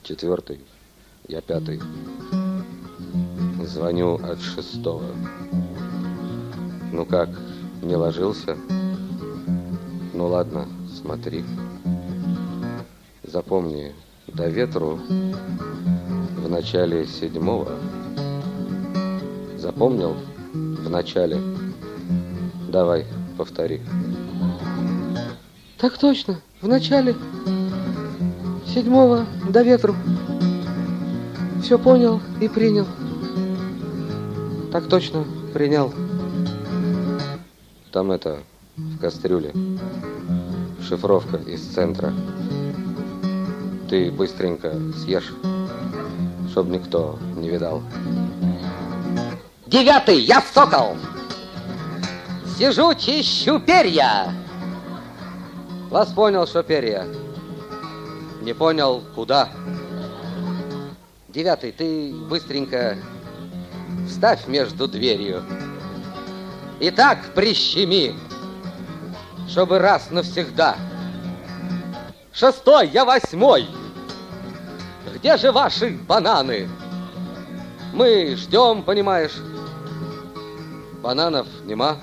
4, я 5. Звоню от 6. Ну как, не ложился? Ну ладно, смотри. Запомни, до ветру в начале 7. Запомнил? В начале. Давай, повтори. Так точно, в начале 7 до ветру. Все понял и принял. Так точно, принял. Там это, в кастрюле. Шифровка из центра. Ты быстренько съешь, чтоб никто не видал. 9, я сокол. Сижу, чищу перья. Вас понял, что перья. Не понял, куда. 9, ты быстренько вставь между дверью. И так прищеми, чтобы раз навсегда. 6, я 8. Где же ваши бананы? Мы ждем, понимаешь. Бананов нема.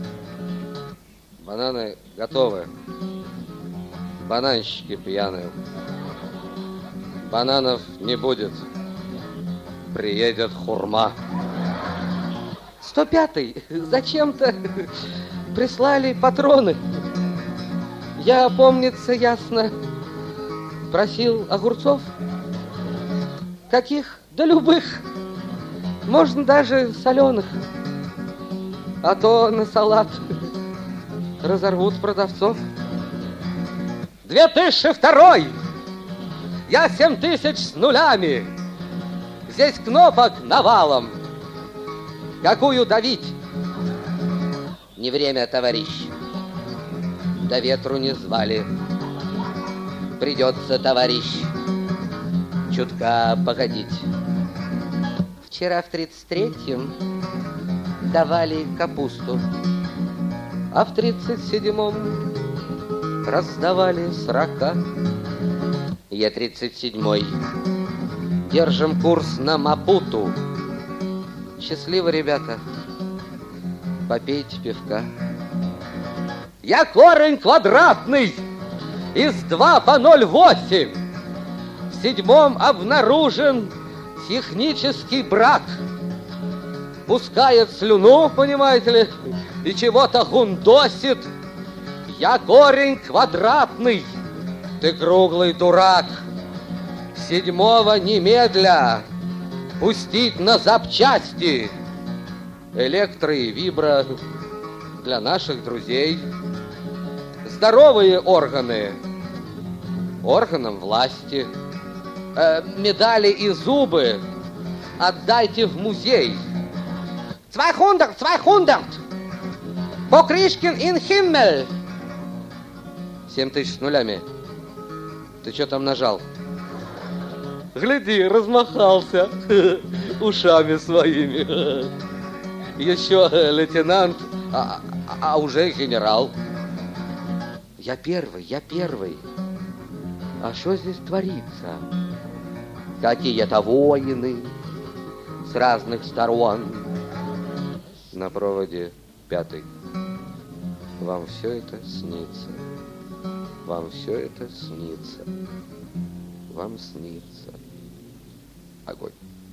Бананы готовы. Бананщики пьяные. Бананов не будет. Приедет хурма. 105, зачем-то прислали патроны. Я, помнится, ясно просил огурцов. Каких? Да любых. Можно даже соленых. А то на салат разорвут продавцов. 2002. Я 7000 с нулями. Здесь кнопок навалом. Какую давить? Не время, товарищ. До ветру не звали. Придется, товарищ, чутка погодить. Вчера в 33-м давали капусту, а в 37-м раздавали срока. Я 37-й. Держим курс на Мапуту. Счастливо, ребята. Попейте пивка. Я корень квадратный из 2 по 0,8. В 7-м обнаружен технический брак. Пускает слюну, понимаете ли, и чего-то гундосит. Я корень квадратный. Ты круглый дурак. 7-го немедля пустить на запчасти. Электро и вибро для наших друзей. Здоровые органы органам власти. Медали и зубы отдайте в музей. 200! Покрышкин in Himmel! 7000 с нулями. Ты что там нажал? Гляди, размахался ушами своими. Еще лейтенант, а уже генерал. Я первый. А что здесь творится? Какие-то воины с разных сторон. На проводе 5. Вам все это снится. Вам все это снится. Вам снится. Огонь.